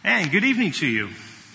And good evening to you.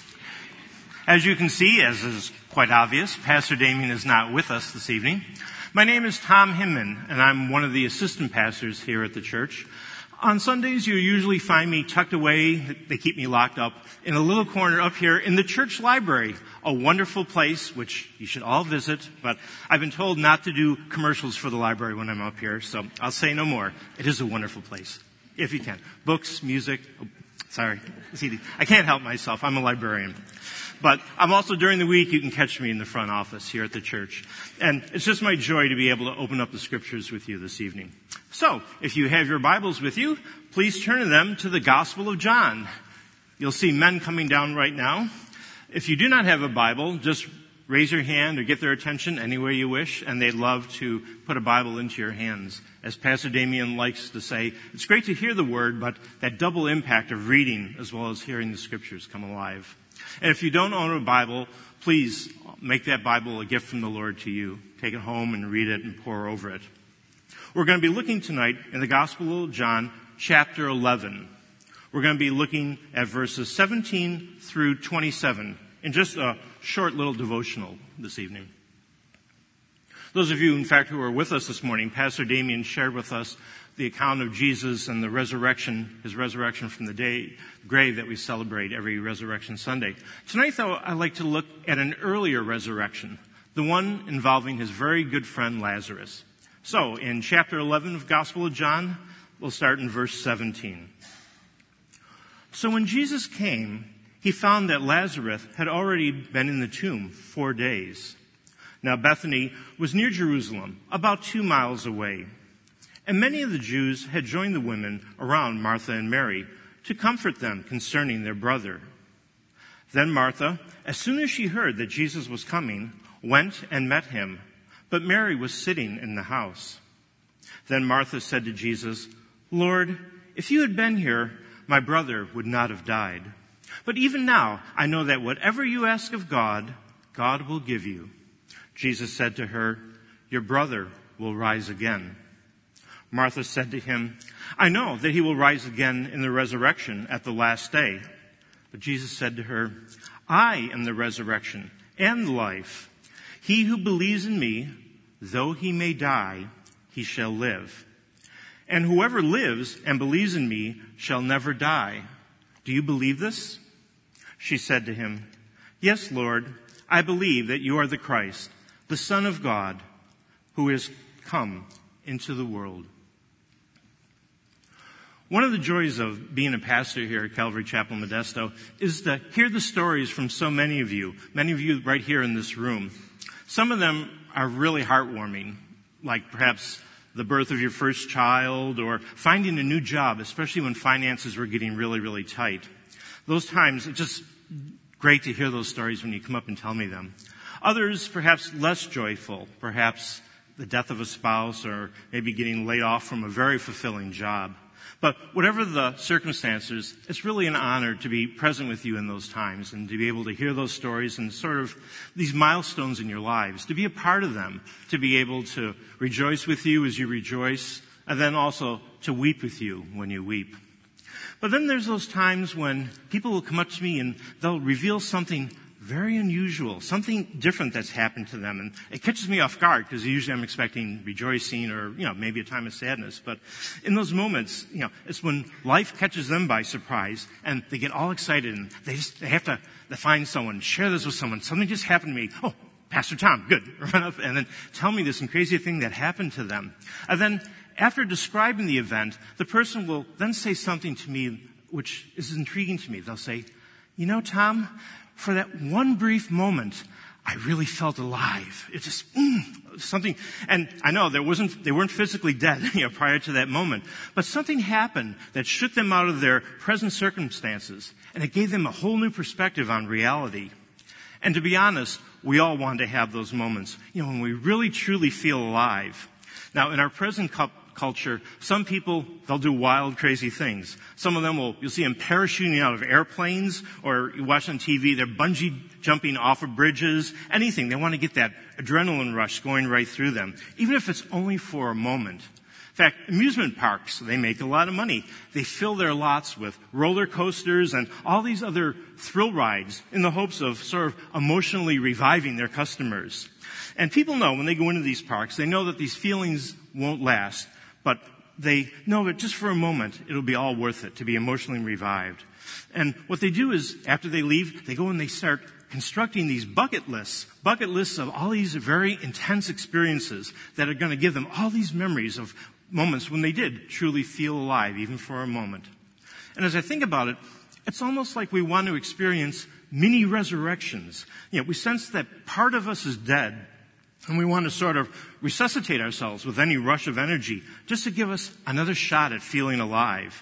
As you can see, as is quite obvious, Pastor Damien is not with us this evening. My name is Tom Hinman, and I'm one of the assistant pastors here at the church. On Sundays, you usually find me tucked away, they keep me locked up, in a little corner up here in the church library, a wonderful place which you should all visit, but I've been told not to do commercials for the library when I'm up here, so I'll say no more. It is a wonderful place, if you can. Books, music. Sorry, I can't help myself. I'm a librarian. But I'm also, during the week, you can catch me in the front office here at the church. And it's just my joy to be able to open up the scriptures with you this evening. So, if you have your Bibles with you, please turn them to the Gospel of John. You'll see men coming down right now. If you do not have a Bible, just raise your hand or get their attention any way you wish, and they'd love to put a Bible into your hands. As Pastor Damien likes to say, it's great to hear the Word, but that double impact of reading as well as hearing the Scriptures come alive. And if you don't own a Bible, please make that Bible a gift from the Lord to you. Take it home and read it and pore over it. We're going to be looking tonight in the Gospel of John, chapter 11. We're going to be looking at verses 17 through 27 in just a short little devotional this evening. Those of you, in fact, who are with us this morning, Pastor Damien shared with us the account of Jesus and the resurrection, his resurrection from the grave that we celebrate every Resurrection Sunday. Tonight, though, I'd like to look at an earlier resurrection, the one involving his very good friend Lazarus. So, in chapter 11 of Gospel of John, we'll start in verse 17. So when Jesus came, he found that Lazarus had already been in the tomb 4 days. Now Bethany was near Jerusalem, about 2 miles away. And many of the Jews had joined the women around Martha and Mary to comfort them concerning their brother. Then Martha, as soon as she heard that Jesus was coming, went and met him, but Mary was sitting in the house. Then Martha said to Jesus, "Lord, if you had been here, my brother would not have died. But even now, I know that whatever you ask of God, God will give you." Jesus said to her, "Your brother will rise again." Martha said to him, "I know that he will rise again in the resurrection at the last day." But Jesus said to her, "I am the resurrection and the life. He who believes in me, though he may die, he shall live. And whoever lives and believes in me shall never die. Do you believe this?" She said to him, "Yes, Lord, I believe that you are the Christ, the Son of God, who is come into the world." One of the joys of being a pastor here at Calvary Chapel Modesto is to hear the stories from so many of you right here in this room. Some of them are really heartwarming, like perhaps the birth of your first child or finding a new job, especially when finances were getting really, really tight. Those times, it's just great to hear those stories when you come up and tell me them. Others, perhaps less joyful, perhaps the death of a spouse or maybe getting laid off from a very fulfilling job. But whatever the circumstances, it's really an honor to be present with you in those times and to be able to hear those stories and sort of these milestones in your lives, to be a part of them, to be able to rejoice with you as you rejoice, and then also to weep with you when you weep. But then there's those times when people will come up to me and they'll reveal something very unusual, something different that's happened to them. And it catches me off guard because usually I'm expecting rejoicing or, maybe a time of sadness. But in those moments, it's when life catches them by surprise and they get all excited and they have to find someone, share this with someone. Something just happened to me. Oh, Pastor Tom, good. Run up and then tell me this crazy thing that happened to them. And then after describing the event, the person will then say something to me which is intriguing to me. They'll say, Tom, for that one brief moment, I really felt alive. It just, something, and I know they weren't physically dead, prior to that moment, but something happened that shook them out of their present circumstances, and it gave them a whole new perspective on reality. And to be honest, we all want to have those moments, when we really truly feel alive. Now, in our present culture, some people, they'll do wild, crazy things. Some of them you'll see them parachuting out of airplanes, or you watch on TV, they're bungee jumping off of bridges, anything. They want to get that adrenaline rush going right through them, even if it's only for a moment. fact, amusement parks, they make a lot of money. They fill their lots with roller coasters and all these other thrill rides in the hopes of sort of emotionally reviving their customers. And people know when they go into these parks, they know that these feelings won't last, but they know that just for a moment, it'll be all worth it to be emotionally revived. And what they do is, after they leave, they go and they start constructing these bucket lists of all these very intense experiences that are going to give them all these memories of moments when they did truly feel alive, even for a moment. And as I think about it, it's almost like we want to experience mini resurrections. We sense that part of us is dead, and we want to sort of resuscitate ourselves with any rush of energy just to give us another shot at feeling alive.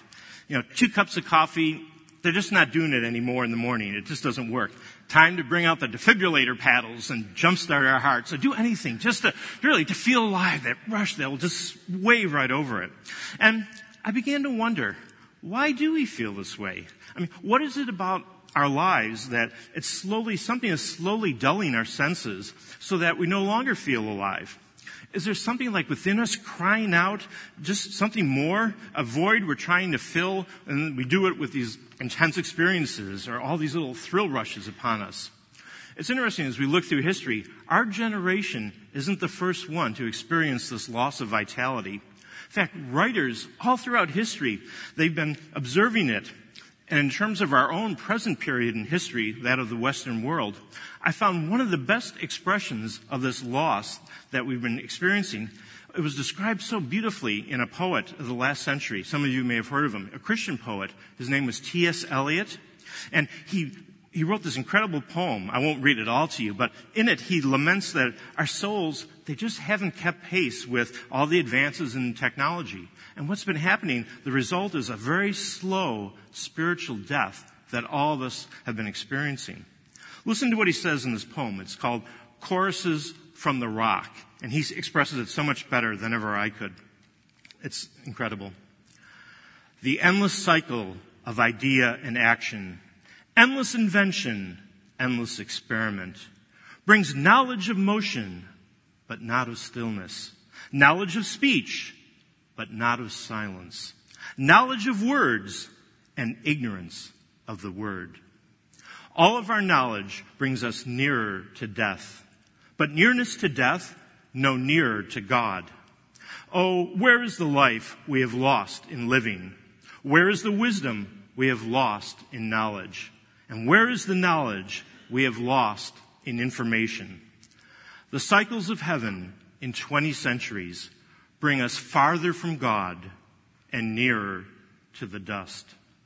2 cups of coffee, they're just not doing it anymore in the morning. It just doesn't work. Time to bring out the defibrillator paddles and jumpstart our hearts, or do anything just to feel alive, that rush that will just wave right over it. And I began to wonder, why do we feel this way? What is it about our lives that something is slowly dulling our senses so that we no longer feel alive? Is there something like within us crying out, just something more, a void we're trying to fill, and we do it with these intense experiences or all these little thrill rushes upon us? It's interesting, as we look through history, our generation isn't the first one to experience this loss of vitality. In fact, writers all throughout history, they've been observing it. And in terms of our own present period in history, that of the Western world, I found one of the best expressions of this loss that we've been experiencing. It was described so beautifully in a poet of the last century. Some of you may have heard of him, a Christian poet. His name was T.S. Eliot. And he wrote this incredible poem. I won't read it all to you, but in it he laments that our souls, they just haven't kept pace with all the advances in technology. And what's been happening, the result is a very slow spiritual death that all of us have been experiencing. Listen to what he says in this poem. It's called Choruses from the Rock, and he expresses it so much better than ever I could. It's incredible. The endless cycle of idea and action, endless invention, endless experiment, brings knowledge of motion, but not of stillness, knowledge of speech, but not of silence, knowledge of words, and ignorance of the word. All of our knowledge brings us nearer to death, but nearness to death, no nearer to God. Oh, where is the life we have lost in living? Where is the wisdom we have lost in knowledge? And where is the knowledge we have lost in information? The cycles of heaven in 20 centuries bring us farther from God and nearer to the dust.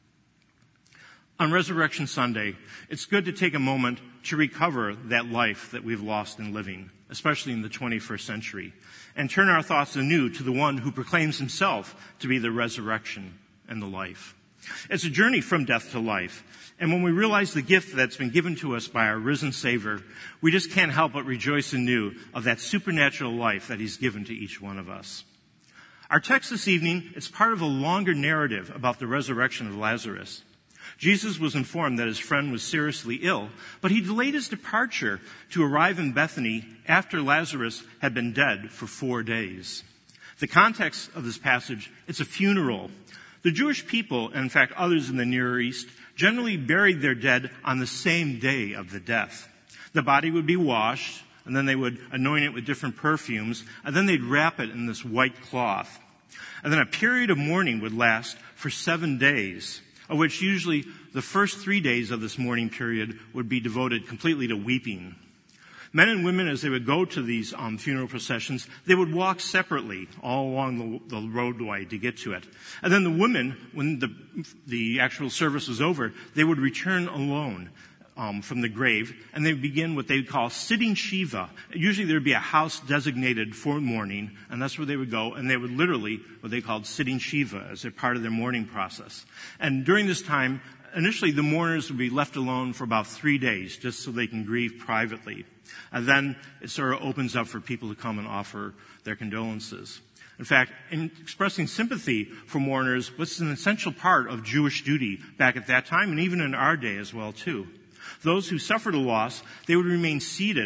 On Resurrection Sunday, it's good to take a moment to recover that life that we've lost in living, especially in the 21st century, and turn our thoughts anew to the one who proclaims himself to be the resurrection and the life. It's a journey from death to life. And when we realize the gift that's been given to us by our risen Savior, we just can't help but rejoice anew of that supernatural life that he's given to each one of us. Our text this evening is part of a longer narrative about the resurrection of Lazarus. Jesus was informed that his friend was seriously ill, but he delayed his departure to arrive in Bethany after Lazarus had been dead for 4 days. The context of this passage, it's a funeral. The Jewish people, and in fact others in the Near East, generally buried their dead on the same day of the death. The body would be washed, and then they would anoint it with different perfumes, and then they'd wrap it in this white cloth. And then a period of mourning would last for 7 days, of which usually the first 3 days of this mourning period would be devoted completely to weeping. Men and women, as they would go to these funeral processions, they would walk separately all along the roadway to get to it. And then the women, when the actual service was over, they would return alone from the grave, and they would begin what they would call sitting Shiva. Usually there would be a house designated for mourning, and that's where they would go, and they would literally, what they called sitting Shiva as a part of their mourning process. And during this time, initially the mourners would be left alone for about 3 days, just so they can grieve privately. And then it sort of opens up for people to come and offer their condolences. In fact, in expressing sympathy for mourners was an essential part of Jewish duty back at that time, and even in our day as well, too. Those who suffered a loss, they would remain seated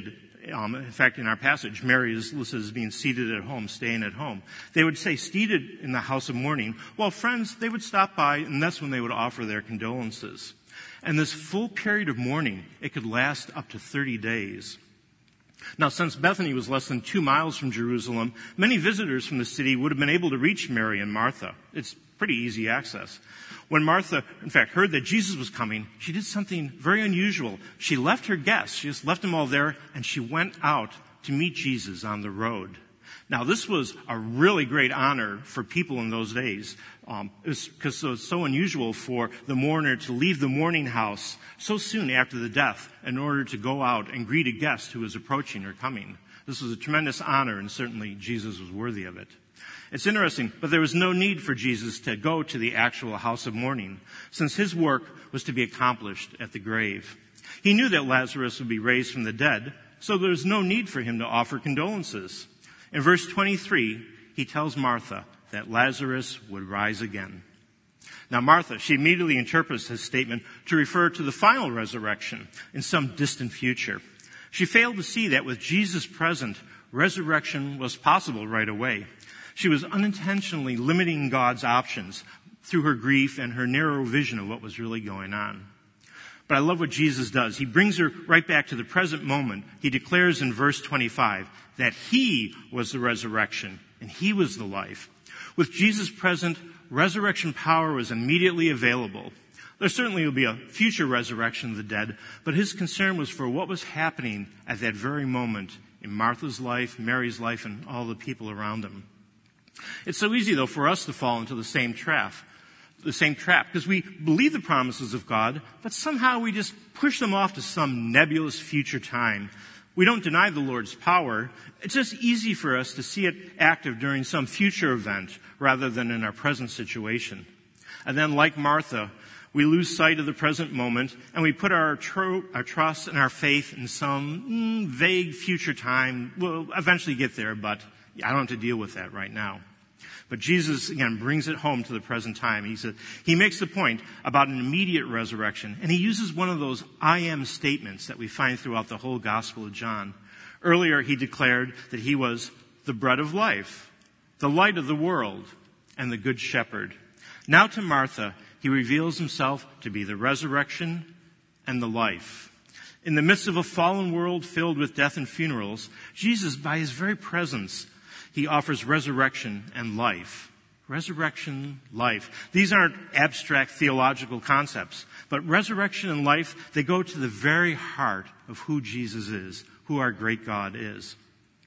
In fact, in our passage, Mary is listed as being seated at home, staying at home. They would say seated in the house of mourning, while friends, they would stop by, and that's when they would offer their condolences. And this full period of mourning, it could last up to 30 days. Now, since Bethany was less than 2 miles from Jerusalem, many visitors from the city would have been able to reach Mary and Martha. It's pretty easy access. When Martha, in fact, heard that Jesus was coming, she did something very unusual. She left her guests. She just left them all there, and she went out to meet Jesus on the road. Now, this was a really great honor for people in those days, because it was so unusual for the mourner to leave the mourning house so soon after the death in order to go out and greet a guest who was approaching or coming. This was a tremendous honor, and certainly Jesus was worthy of it. It's interesting, but there was no need for Jesus to go to the actual house of mourning, since his work was to be accomplished at the grave. He knew that Lazarus would be raised from the dead, so there was no need for him to offer condolences. In verse 23, he tells Martha that Lazarus would rise again. Now, Martha, she immediately interprets his statement to refer to the final resurrection in some distant future. She failed to see that with Jesus present, resurrection was possible right away. She was unintentionally limiting God's options through her grief and her narrow vision of what was really going on. But I love what Jesus does. He brings her right back to the present moment. He declares in verse 25 that he was the resurrection and he was the life. With Jesus present, resurrection power was immediately available. There certainly will be a future resurrection of the dead, but his concern was for what was happening at that very moment in Martha's life, Mary's life, and all the people around them. It's so easy, though, for us to fall into the same trap, because we believe the promises of God, but somehow we just push them off to some nebulous future time. We don't deny the Lord's power. It's just easy for us to see it active during some future event rather than in our present situation. And then, like Martha, we lose sight of the present moment and we put our trust and our faith in some vague future time. We'll eventually get there, but I don't have to deal with that right now. But Jesus, again, brings it home to the present time. He makes the point about an immediate resurrection, and he uses one of those I am statements that we find throughout the whole Gospel of John. Earlier, he declared that he was the bread of life, the light of the world, and the good shepherd. Now to Martha, he reveals himself to be the resurrection and the life. In the midst of a fallen world filled with death and funerals, Jesus, by his very presence, he offers resurrection and life. Resurrection, life. These aren't abstract theological concepts, but resurrection and life, they go to the very heart of who Jesus is, who our great God is.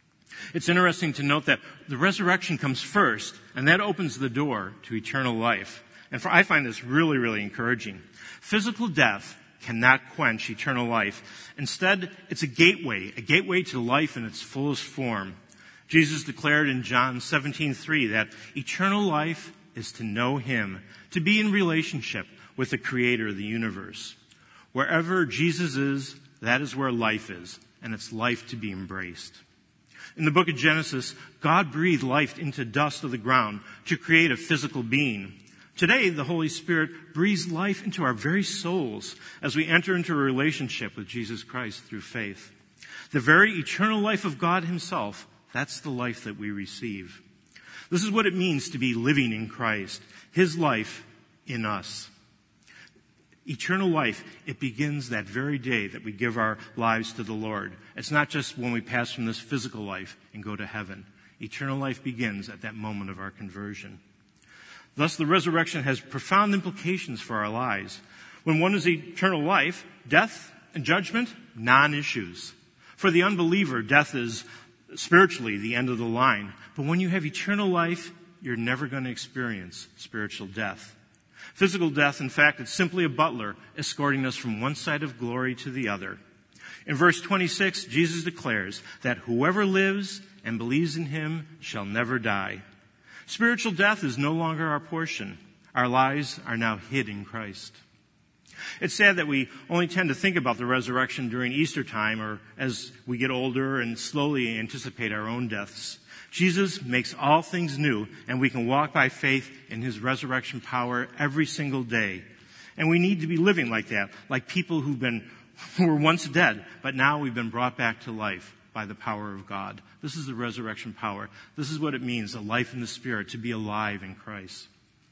It's interesting to note that the resurrection comes first, and that opens the door to eternal life. And I find this really, really encouraging. Physical death cannot quench eternal life. Instead, it's a gateway to life in its fullest form. Jesus declared in John 17:3 that eternal life is to know him, to be in relationship with the creator of the universe. Wherever Jesus is, that is where life is, and it's life to be embraced. In the book of Genesis, God breathed life into dust of the ground to create a physical being. Today, the Holy Spirit breathes life into our very souls as we enter into a relationship with Jesus Christ through faith. The very eternal life of God himself, that's the life that we receive. This is what it means to be living in Christ, his life in us. Eternal life, it begins that very day that we give our lives to the Lord. It's not just when we pass from this physical life and go to heaven. Eternal life begins at that moment of our conversion. Thus, the resurrection has profound implications for our lives. When one is eternal life, death and judgment, non-issues. For the unbeliever, death is spiritually the end of the line. But when you have eternal life, you're never going to experience spiritual death. Physical death, in fact, it's simply a butler escorting us from one side of glory to the other. In verse 26, Jesus declares that whoever lives and believes in him shall never die. Spiritual death is no longer our portion. Our lives are now hid in Christ. It's sad that we only tend to think about the resurrection during Easter time or as we get older and slowly anticipate our own deaths. Jesus makes all things new, and we can walk by faith in his resurrection power every single day. And we need to be living like that, like people who were once dead, but now we've been brought back to life by the power of God. This is the resurrection power. This is what it means, a life in the Spirit, to be alive in Christ.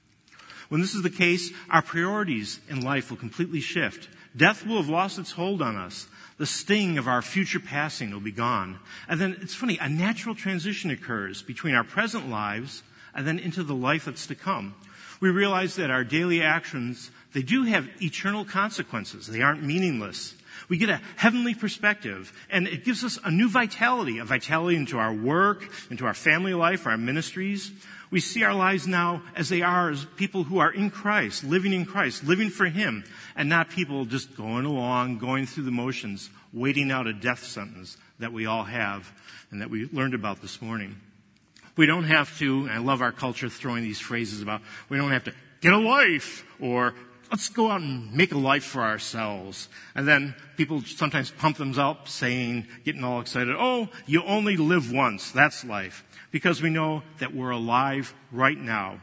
When this is the case, our priorities in life will completely shift. Death will have lost its hold on us. The sting of our future passing will be gone. And then, it's funny, a natural transition occurs between our present lives and then into the life that's to come. We realize that our daily actions, they do have eternal consequences. They aren't meaningless. We get a heavenly perspective, and it gives us a new vitality, a vitality into our work, into our family life, our ministries. We see our lives now as they are, as people who are in Christ, living for Him, and not people just going along, going through the motions, waiting out a death sentence that we all have and that we learned about this morning. We don't have to, and I love our culture throwing these phrases about, we don't have to get a life, or let's go out and make a life for ourselves. And then people sometimes pump themselves up saying, getting all excited, oh, you only live once. That's life. Because we know that we're alive right now,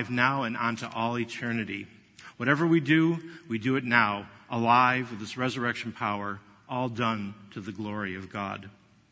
and on to all eternity. Whatever we do it now, alive with this resurrection power, all done to the glory of God.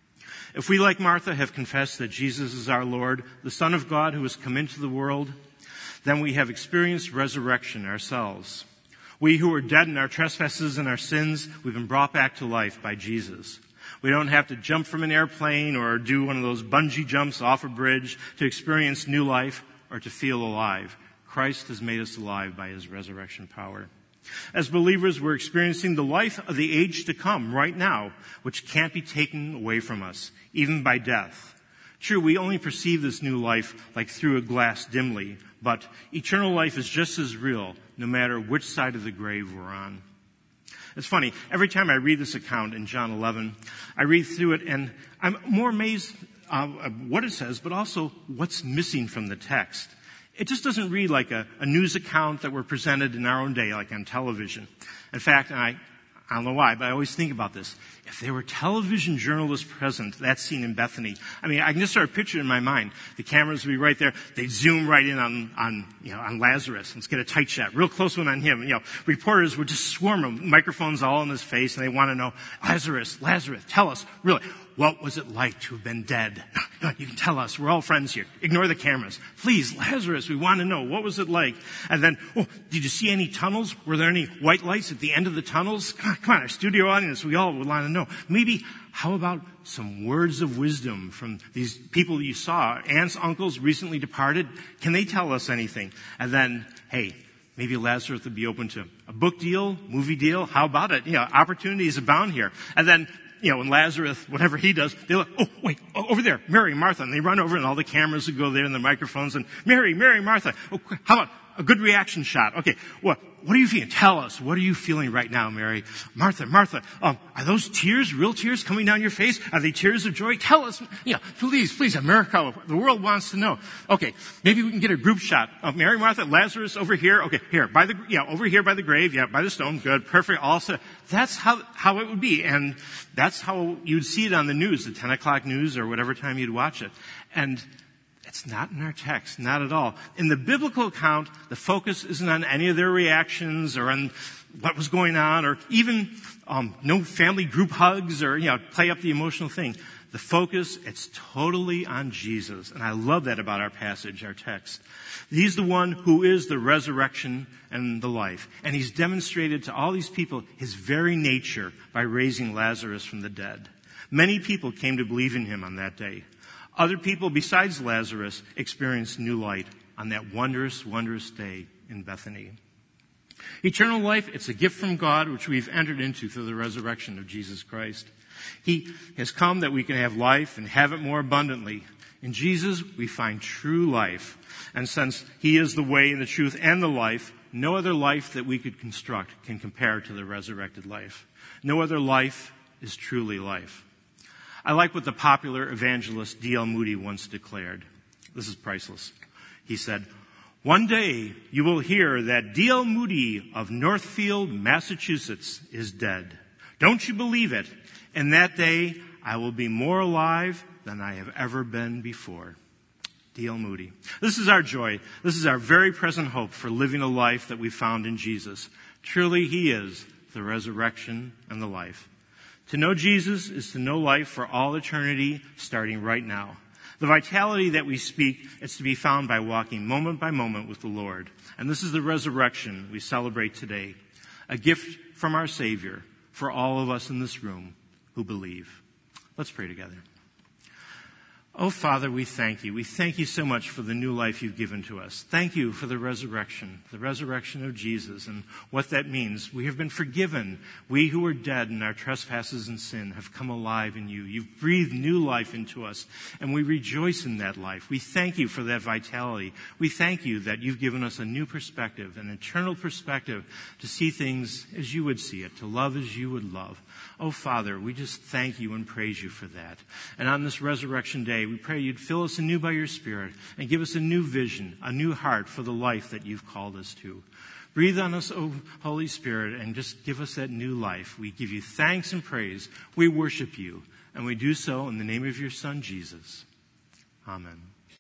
If we, like Martha, have confessed that Jesus is our Lord, the Son of God who has come into the world, then we have experienced resurrection ourselves. We who were dead in our trespasses and our sins, we've been brought back to life by Jesus. We don't have to jump from an airplane or do one of those bungee jumps off a bridge to experience new life or to feel alive. Christ has made us alive by His resurrection power. As believers, we're experiencing the life of the age to come right now, which can't be taken away from us, even by death. True, we only perceive this new life like through a glass dimly, but eternal life is just as real, no matter which side of the grave we're on. It's funny, every time I read this account in John 11, I read through it and I'm more amazed at what it says, but also what's missing from the text. It just doesn't read like a news account that were presented in our own day, like on television. In fact, and I don't know why, but I always think about this. If there were television journalists present, that scene in Bethany, I mean, I can just start picturing in my mind. The cameras would be right there. They'd zoom right in on Lazarus. Let's get a tight shot, real close one on him. Reporters would just swarm him, microphones all in his face, and they want to know, Lazarus, tell us, really, what was it like to have been dead? You can tell us. We're all friends here. Ignore the cameras. Please, Lazarus, we want to know. What was it like? And then, did you see any tunnels? Were there any white lights at the end of the tunnels? Come on, our studio audience, we all would want to know. Maybe, how about some words of wisdom from these people you saw? Aunts, uncles, recently departed. Can they tell us anything? And then, hey, maybe Lazarus would be open to a book deal, movie deal. How about it? Opportunities abound here. And then, when Lazarus, whatever he does, they look, oh, wait, over there, Mary, Martha. And they run over and all the cameras would go there and the microphones and Mary, Martha. Oh, how about a good reaction shot? Okay, what are you feeling? Tell us. What are you feeling right now, Mary? Martha, are those tears, real tears coming down your face? Are they tears of joy? Tell us. Please, America, the world wants to know. Okay, maybe we can get a group shot of Mary, Martha, Lazarus over here. Okay, here, over here by the grave. Yeah, by the stone. Good, perfect. All set. That's how it would be. And that's how you'd see it on the news, the 10 o'clock news or whatever time you'd watch it. And it's not in our text, not at all. In the biblical account, the focus isn't on any of their reactions or on what was going on or even no family group hugs or, play up the emotional thing. The focus, it's totally on Jesus. And I love that about our passage, our text. He's the one who is the resurrection and the life. And He's demonstrated to all these people His very nature by raising Lazarus from the dead. Many people came to believe in Him on that day. Other people besides Lazarus experienced new light on that wondrous, wondrous day in Bethany. Eternal life, it's a gift from God which we've entered into through the resurrection of Jesus Christ. He has come that we can have life and have it more abundantly. In Jesus, we find true life. And since He is the way and the truth and the life, no other life that we could construct can compare to the resurrected life. No other life is truly life. I like what the popular evangelist D.L. Moody once declared. This is priceless. He said, "One day you will hear that D.L. Moody of Northfield, Massachusetts is dead. Don't you believe it? In that day I will be more alive than I have ever been before." D.L. Moody. This is our joy. This is our very present hope for living a life that we found in Jesus. Truly He is the resurrection and the life. To know Jesus is to know life for all eternity, starting right now. The vitality that we speak is to be found by walking moment by moment with the Lord. And this is the resurrection we celebrate today, a gift from our Savior for all of us in this room who believe. Let's pray together. Oh, Father, we thank you. We thank you so much for the new life you've given to us. Thank you for the resurrection of Jesus and what that means. We have been forgiven. We who were dead in our trespasses and sin have come alive in you. You've breathed new life into us, and we rejoice in that life. We thank you for that vitality. We thank you that you've given us a new perspective, an eternal perspective to see things as you would see it, to love as you would love. Oh, Father, we just thank you and praise you for that. And on this resurrection day, we pray you'd fill us anew by your Spirit and give us a new vision, a new heart for the life that you've called us to. Breathe on us, O Holy Spirit, and just give us that new life. We give you thanks and praise. We worship you, and we do so in the name of your Son, Jesus. Amen.